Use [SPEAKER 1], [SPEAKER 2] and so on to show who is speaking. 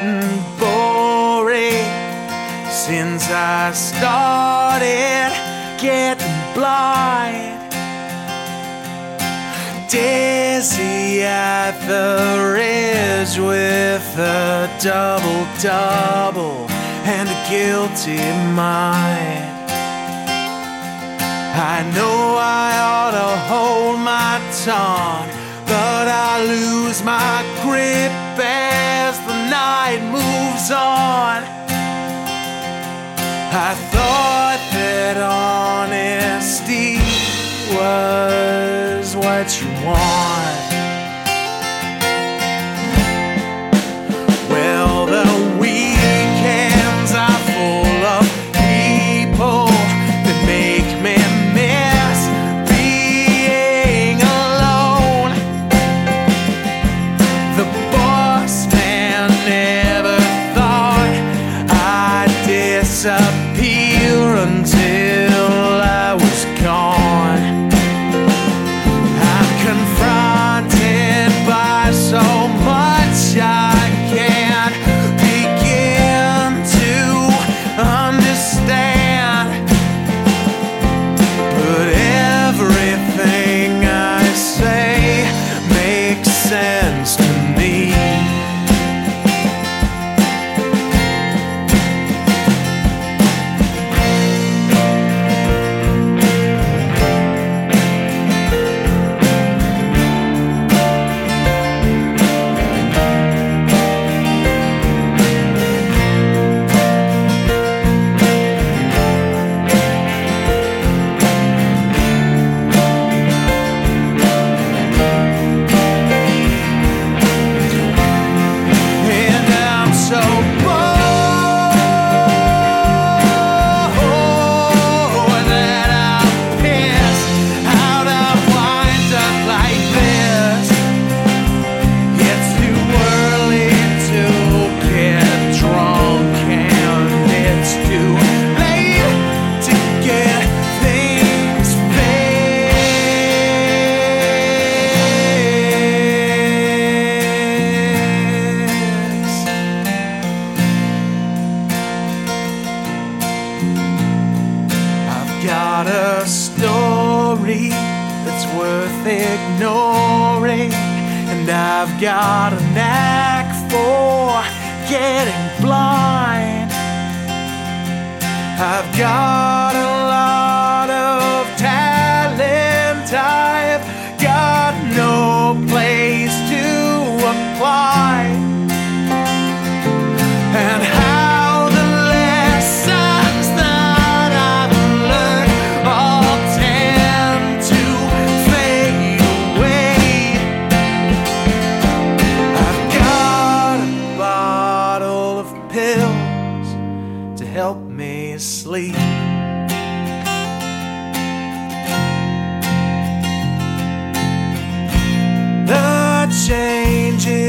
[SPEAKER 1] getting boring since I started getting blind. Dizzy at the ridge with a double-double and a guilty mind. I know I ought to hold my tongue, but I lose my grip as the night moves on. I thought that honesty was what you want. Well, the weekends are full of people that make me miss being alone. The boss man never thought I'd disappear until I was gone. I'm confronted by so much I can't begin to understand, but everything I say makes sense to me. Got a story that's worth ignoring, and I've got a knack for getting blind. I've got a lot of talent, I've got no place to apply. And how the lessons that I've learned all tend to fade away. I've got a bottle of pills to help me sleep. The changes